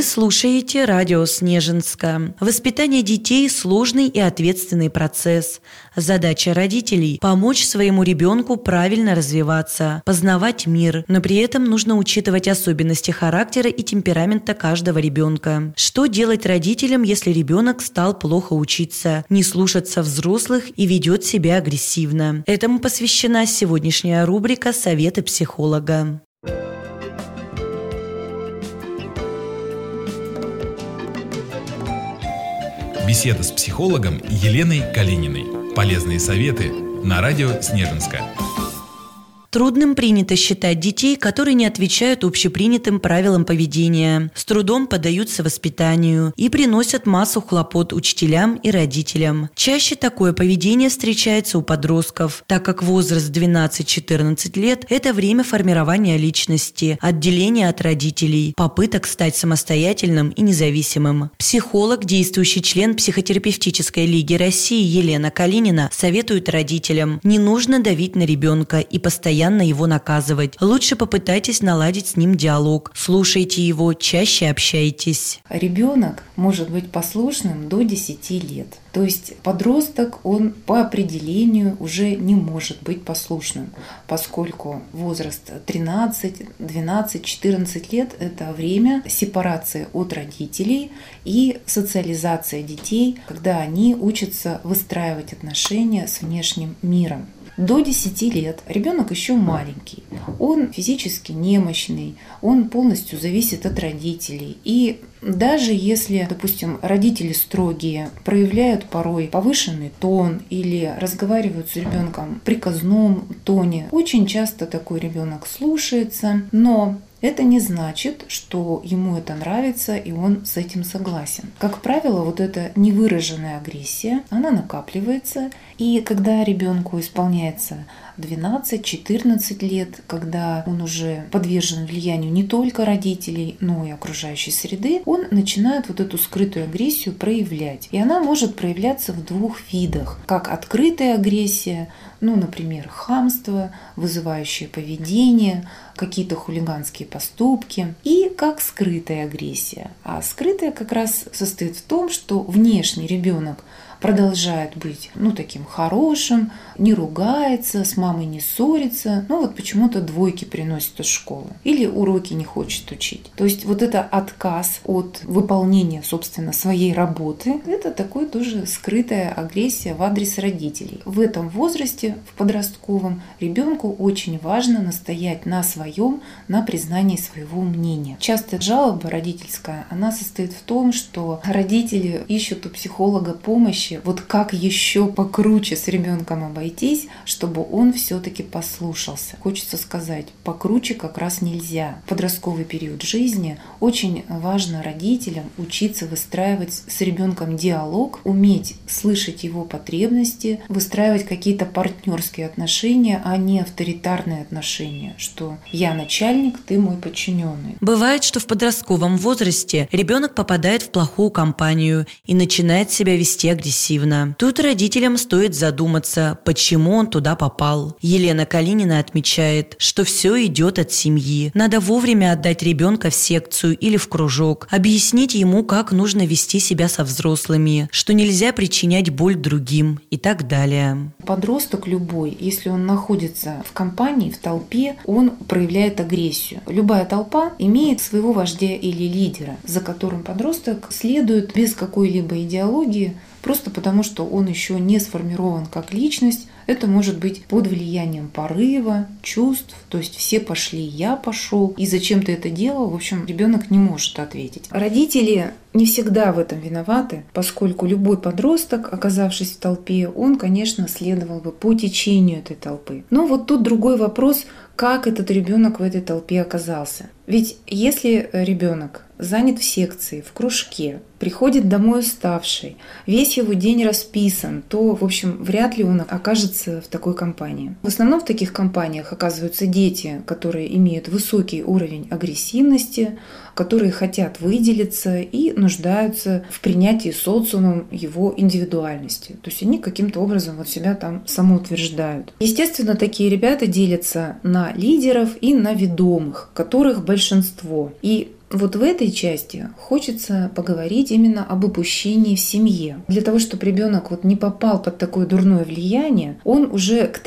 слушаете радио Снежинска. Воспитание детей – сложный и ответственный процесс. Задача родителей – помочь своему ребенку правильно развиваться, познавать мир, но при этом нужно учитывать особенности характера и темперамента каждого ребенка. Что делать родителям, если ребенок стал плохо учиться, не слушаться взрослых и ведет себя агрессивно? Этому посвящена сегодняшняя рубрика «Советы психолога». Беседа с психологом Еленой Калининой. Полезные советы на радио Снежинска. Трудным принято считать детей, которые не отвечают общепринятым правилам поведения, с трудом поддаются воспитанию и приносят массу хлопот учителям и родителям. Чаще такое поведение встречается у подростков, так как возраст 12-14 лет – это время формирования личности, отделения от родителей, попыток стать самостоятельным и независимым. Психолог, действующий член Психотерапевтической лиги России Елена Калинина советует родителям: не нужно давить на ребенка и постоянно его наказывать. Лучше попытайтесь наладить с ним диалог. Слушайте его, чаще общайтесь. Ребенок может быть послушным до 10 лет. То есть подросток, он по определению уже не может быть послушным, поскольку возраст 13, 12, 14 лет – это время сепарации от родителей и социализация детей, когда они учатся выстраивать отношения с внешним миром. До 10 лет ребенок еще маленький, он физически немощный, он полностью зависит от родителей. И даже если, допустим, родители строгие, проявляют порой повышенный тон или разговаривают с ребенком в приказном тоне, очень часто такой ребенок слушается, но это не значит, что ему это нравится и он с этим согласен. Как правило, вот эта невыраженная агрессия, она накапливается, и когда ребенку исполняется 12-14 лет, когда он уже подвержен влиянию не только родителей, но и окружающей среды, он начинает вот эту скрытую агрессию проявлять. И она может проявляться в двух видах. Как открытая агрессия, например, хамство, вызывающее поведение, какие-то хулиганские поступки, и как скрытая агрессия. А скрытая как раз состоит в том, что внешний ребенок продолжает быть таким хорошим, не ругается, с мамой не ссорится, почему-то двойки приносит из школы или уроки не хочет учить. То есть вот это отказ от выполнения, собственно, своей работы, это такой тоже скрытая агрессия в адрес родителей. В этом возрасте, в подростковом, ребенку очень важно настоять на своем, на признании своего мнения. Часто жалоба родительская, она состоит в том, что родители ищут у психолога помощи, как еще покруче с ребенком обойтись, чтобы он все-таки послушался. Хочется сказать, покруче как раз нельзя. В подростковый период жизни очень важно родителям учиться выстраивать с ребенком диалог, уметь слышать его потребности, выстраивать какие-то партнерские отношения, а не авторитарные отношения, что я начальник, ты мой подчиненный. Бывает, что в подростковом возрасте ребенок попадает в плохую компанию и начинает себя вести агрессивно. Тут родителям стоит задуматься, почему он туда попал. Елена Калинина отмечает, что все идет от семьи. Надо вовремя отдать ребенка в секцию или в кружок, объяснить ему, как нужно вести себя со взрослыми, что нельзя причинять боль другим и так далее. Подросток любой, если он находится в компании, в толпе, он проявляет агрессию. Любая толпа имеет своего вождя или лидера, за которым подросток следует без какой-либо идеологии, просто потому, что он еще не сформирован как личность. Это может быть под влиянием порыва, чувств, то есть все пошли, я пошел, и зачем ты это делал, в общем, ребенок не может ответить. Родители не всегда в этом виноваты, поскольку любой подросток, оказавшись в толпе, он, конечно, следовал бы по течению этой толпы. Но вот тут другой вопрос, как этот ребенок в этой толпе оказался. Ведь если ребенок занят в секции, в кружке, приходит домой уставший, весь его день расписан, то, в общем, вряд ли он окажется в такой компании. В основном в таких компаниях оказываются дети, которые имеют высокий уровень агрессивности, которые хотят выделиться и нуждаются в принятии социумом его индивидуальности. То есть они каким-то образом себя там самоутверждают. Естественно, такие ребята делятся на лидеров и на ведомых, которых большинство. И Вот в этой части хочется поговорить именно об опущении в семье. Для того, чтобы ребенок не попал под такое дурное влияние, он уже к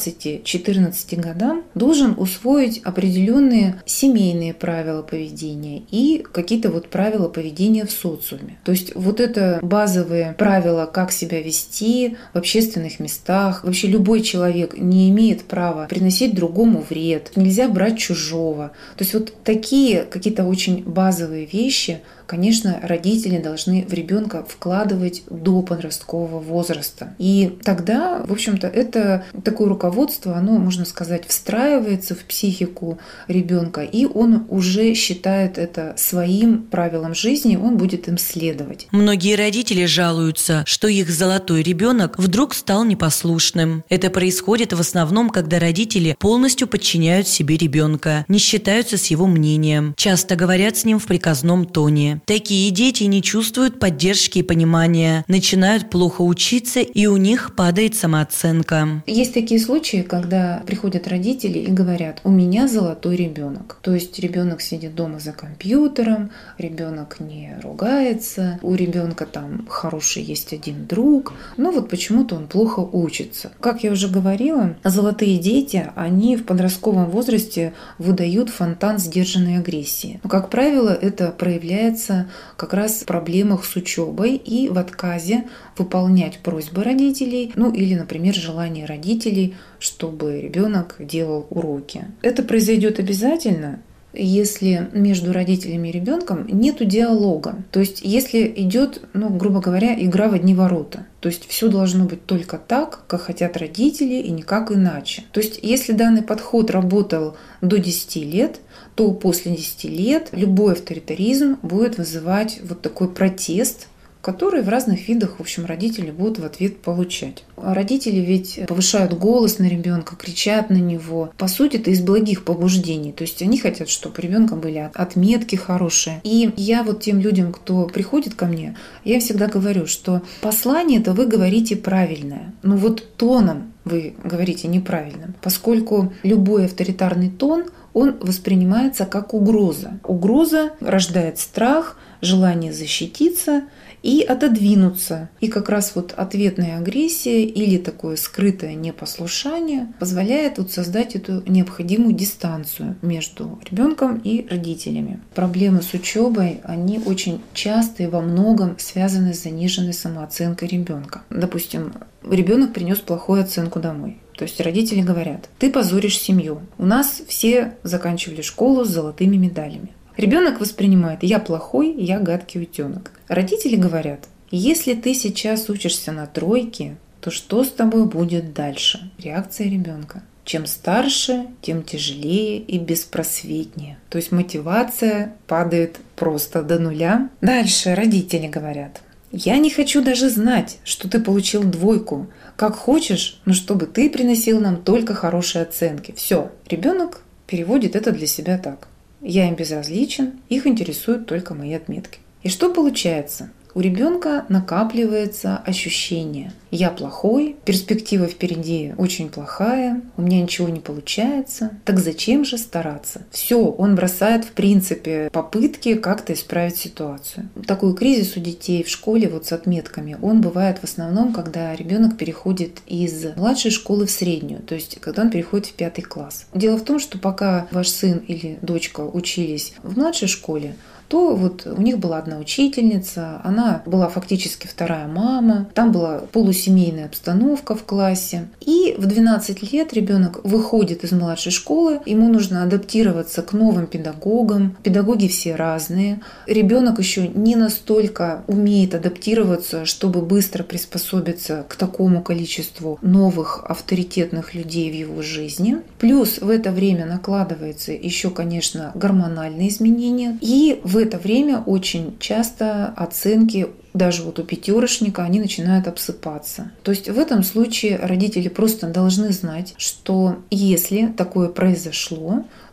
13-14 годам должен усвоить определенные семейные правила поведения и какие-то правила поведения в социуме. То есть это базовые правила, как себя вести в общественных местах. Вообще любой человек не имеет права приносить другому вред, нельзя брать чужого. То есть такие какие-то очень базовые вещи, конечно, родители должны в ребенка вкладывать до подросткового возраста. И тогда, в общем-то, это такое руководство, оно, можно сказать, встраивается в психику ребенка, и он уже считает это своим правилом жизни, он будет им следовать. Многие родители жалуются, что их золотой ребенок вдруг стал непослушным. Это происходит в основном, когда родители полностью подчиняют себе ребенка, не считаются с его мнением, часто говорят с ним в приказном тоне. Такие дети не чувствуют поддержки и понимания, начинают плохо учиться, и у них падает самооценка. Есть такие случаи, когда приходят родители и говорят: у меня золотой ребенок. То есть ребенок сидит дома за компьютером, ребенок не ругается, у ребенка там хороший есть один друг, но почему-то он плохо учится. Как я уже говорила, золотые дети, они в подростковом возрасте выдают фонтан сдержанной агрессии. Но, как правило, это проявляется как раз в проблемах с учебой и в отказе выполнять просьбы родителей, или, например, желание родителей, чтобы ребенок делал уроки. Это произойдет обязательно, если между родителями и ребенком нет диалога. То есть если идет, грубо говоря, игра в одни ворота. То есть все должно быть только так, как хотят родители, и никак иначе. То есть если данный подход работал до 10 лет, то после 10 лет любой авторитаризм будет вызывать такой протест, который в разных видах, в общем, родители будут в ответ получать. А родители ведь повышают голос на ребенка, кричат на него. По сути, это из благих побуждений. То есть они хотят, чтобы у ребенка были отметки хорошие. И я тем людям, кто приходит ко мне, я всегда говорю, что послание-то вы говорите правильное, но тоном вы говорите неправильным, поскольку любой авторитарный тон, он воспринимается как угроза. Угроза рождает страх, желание защититься и отодвинуться. И как раз ответная агрессия или такое скрытое непослушание позволяет создать эту необходимую дистанцию между ребенком и родителями. Проблемы с учебой, они очень часто и во многом связаны с заниженной самооценкой ребенка. Допустим, ребенок принес плохую оценку домой. То есть родители говорят: ты позоришь семью. У нас все заканчивали школу с золотыми медалями. Ребенок воспринимает: я плохой, я гадкий утенок. Родители говорят: если ты сейчас учишься на тройке, то что с тобой будет дальше? Реакция ребенка: чем старше, тем тяжелее и беспросветнее. То есть мотивация падает просто до нуля. Дальше родители говорят: я не хочу даже знать, что ты получил двойку. Как хочешь, но чтобы ты приносил нам только хорошие оценки. Все. Ребенок переводит это для себя так: я им безразличен, их интересуют только мои отметки. И что получается? У ребенка накапливается ощущение: я плохой, перспектива впереди очень плохая, у меня ничего не получается, так зачем же стараться? Все, он бросает в принципе попытки как-то исправить ситуацию. Такой кризис у детей в школе с отметками, он бывает в основном, когда ребенок переходит из младшей школы в среднюю, то есть когда он переходит в 5 класс. Дело в том, что пока ваш сын или дочка учились в младшей школе, то у них была одна учительница, она была фактически вторая мама, там была полусемейная обстановка в классе. И в 12 лет ребенок выходит из младшей школы, ему нужно адаптироваться к новым педагогам. Педагоги все разные. Ребенок еще не настолько умеет адаптироваться, чтобы быстро приспособиться к такому количеству новых авторитетных людей в его жизни. Плюс в это время накладывается еще, конечно, гормональные изменения. И в это время очень часто оценки даже у пятерочника, они начинают обсыпаться. То есть в этом случае родители просто должны знать, что если такое произошло,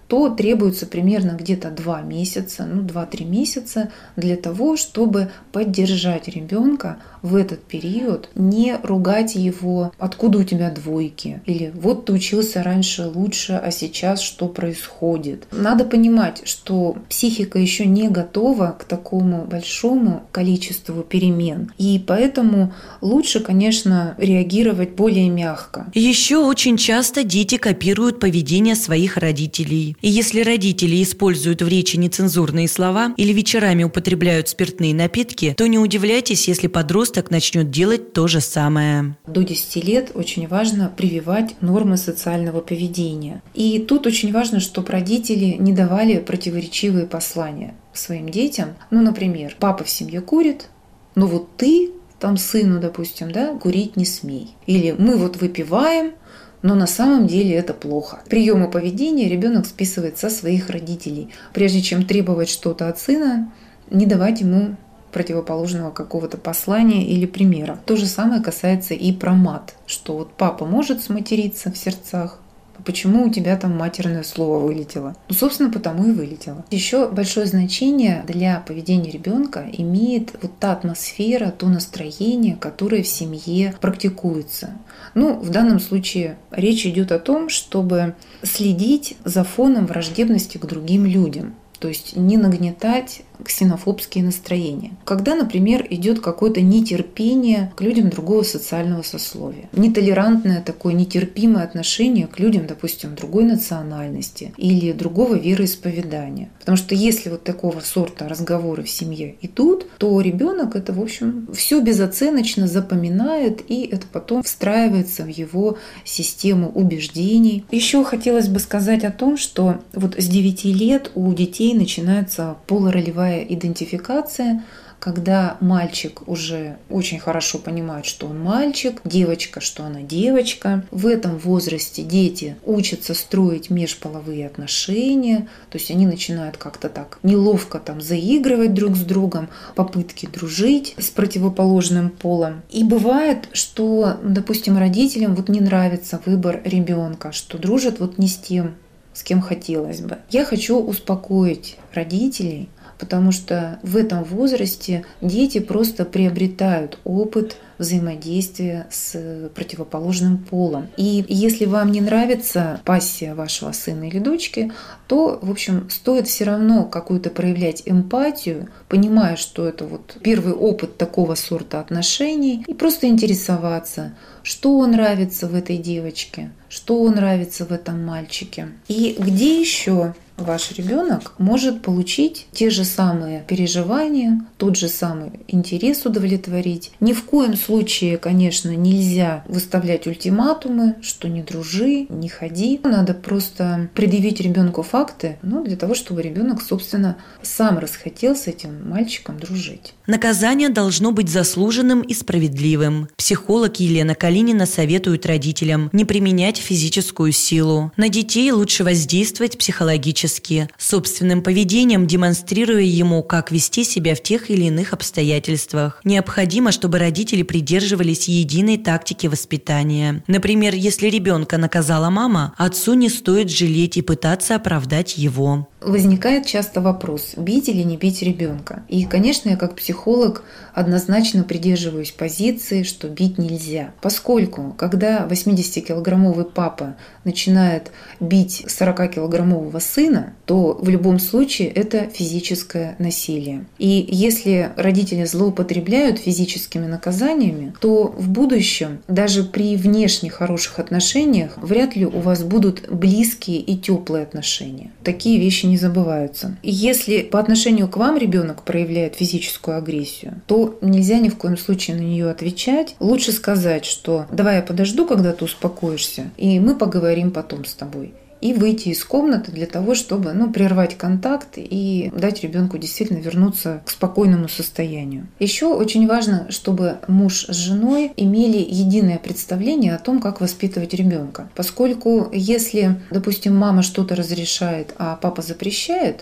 то требуется примерно где-то 2 месяца, 2-3 месяца для того, чтобы поддержать ребенка в этот период, не ругать его, откуда у тебя двойки, или вот ты учился раньше лучше, а сейчас что происходит. Надо понимать, что психика еще не готова к такому большому количеству перемен, и поэтому лучше, конечно, реагировать более мягко. Еще очень часто дети копируют поведение своих родителей. И если родители используют в речи нецензурные слова или вечерами употребляют спиртные напитки, то не удивляйтесь, если подросток начнет делать то же самое. До 10 лет очень важно прививать нормы социального поведения. И тут очень важно, чтобы родители не давали противоречивые послания своим детям. Например, папа в семье курит, но вот ты, сыну, допустим, курить не смей. Или мы выпиваем, но на самом деле это плохо. Приемы поведения ребенок списывает со своих родителей. Прежде чем требовать что-то от сына, не давать ему противоположного какого-то послания или примера. То же самое касается и про мат, что папа может сматериться в сердцах, почему у тебя матерное слово вылетело? Собственно, потому и вылетело. Еще большое значение для поведения ребенка имеет та атмосфера, то настроение, которое в семье практикуется. В данном случае речь идет о том, чтобы следить за фоном враждебности к другим людям. То есть не нагнетать ксенофобские настроения. Когда, например, идет какое-то нетерпение к людям другого социального сословия, нетолерантное такое нетерпимое отношение к людям, допустим, другой национальности или другого вероисповедания. Потому что если такого сорта разговоры в семье идут, то ребенок это, в общем, все безоценочно запоминает, и это потом встраивается в его систему убеждений. Еще хотелось бы сказать о том, что с 9 лет у детей начинается полуролевая идентификация, когда мальчик уже очень хорошо понимает, что он мальчик, девочка, что она девочка. В этом возрасте дети учатся строить межполовые отношения, то есть они начинают как-то так неловко заигрывать друг с другом, попытки дружить с противоположным полом. И бывает, что, допустим, родителям не нравится выбор ребенка, что дружат не с тем, с кем хотелось бы. Я хочу успокоить родителей, потому что в этом возрасте дети просто приобретают опыт взаимодействия с противоположным полом. И если вам не нравится пассия вашего сына или дочки, то, в общем, стоит все равно какую-то проявлять эмпатию, понимая, что это первый опыт такого сорта отношений, и просто интересоваться, что нравится в этой девочке, что нравится в этом мальчике. И где еще ваш ребенок может получить те же самые переживания, тот же самый интерес удовлетворить. Ни в коем случае, конечно, нельзя выставлять ультиматумы, что не дружи, не ходи. Надо просто предъявить ребенку факты, для того, чтобы ребенок, собственно, сам расхотел с этим мальчиком дружить. Наказание должно быть заслуженным и справедливым. Психолог Елена Калинина советует родителям не применять физическую силу. На детей лучше воздействовать психологически, собственным поведением демонстрируя ему, как вести себя в тех или иных обстоятельствах. Необходимо, чтобы родители придерживались единой тактики воспитания. Например, если ребенка наказала мама, отцу не стоит жалеть и пытаться оправдать его. Возникает часто вопрос, бить или не бить ребенка. И, конечно, я как психолог однозначно придерживаюсь позиции, что бить нельзя. Поскольку, когда 80-килограммовый папа начинает бить 40-килограммового сына, то в любом случае это физическое насилие. И если родители злоупотребляют физическими наказаниями, то в будущем, даже при внешне хороших отношениях, вряд ли у вас будут близкие и теплые отношения. Такие вещи не забываются. И если по отношению к вам ребенок проявляет физическую агрессию, то нельзя ни в коем случае на нее отвечать. Лучше сказать, что давай я подожду, когда ты успокоишься, и мы поговорим потом с тобой. И выйти из комнаты для того, чтобы прервать контакт и дать ребенку действительно вернуться к спокойному состоянию. Еще очень важно, чтобы муж с женой имели единое представление о том, как воспитывать ребенка. Поскольку если, допустим, мама что-то разрешает, а папа запрещает,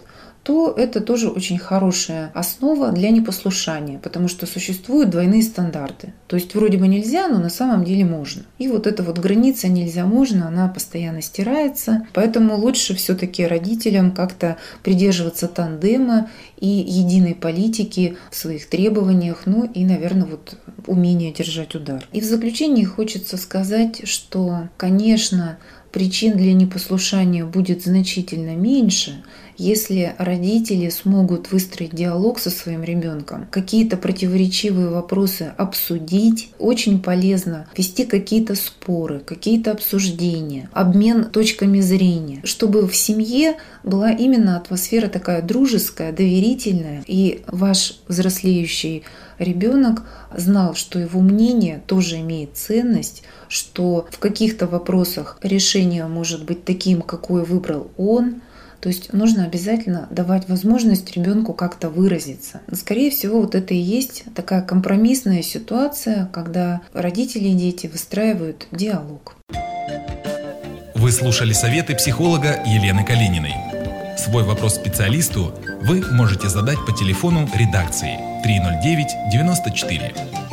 то это тоже очень хорошая основа для непослушания, потому что существуют двойные стандарты. То есть вроде бы нельзя, но на самом деле можно. И вот эта вот граница нельзя-можно, она постоянно стирается. Поэтому лучше все-таки родителям как-то придерживаться тандема и единой политики в своих требованиях, ну и, наверное, вот умение держать удар. И в заключение хочется сказать, что, конечно, причин для непослушания будет значительно меньше, если родители смогут выстроить диалог со своим ребенком, какие-то противоречивые вопросы обсудить. Очень полезно вести какие-то споры, какие-то обсуждения, обмен точками зрения, чтобы в семье была именно атмосфера такая дружеская, доверительная, и ваш взрослеющий ребенок знал, что его мнение тоже имеет ценность, что в каких-то вопросах решение может быть таким, какое выбрал он. То есть нужно обязательно давать возможность ребенку как-то выразиться. Скорее всего, вот это и есть такая компромиссная ситуация, когда родители и дети выстраивают диалог. Вы слушали советы психолога Елены Калининой. Свой вопрос специалисту вы можете задать по телефону редакции 309 94.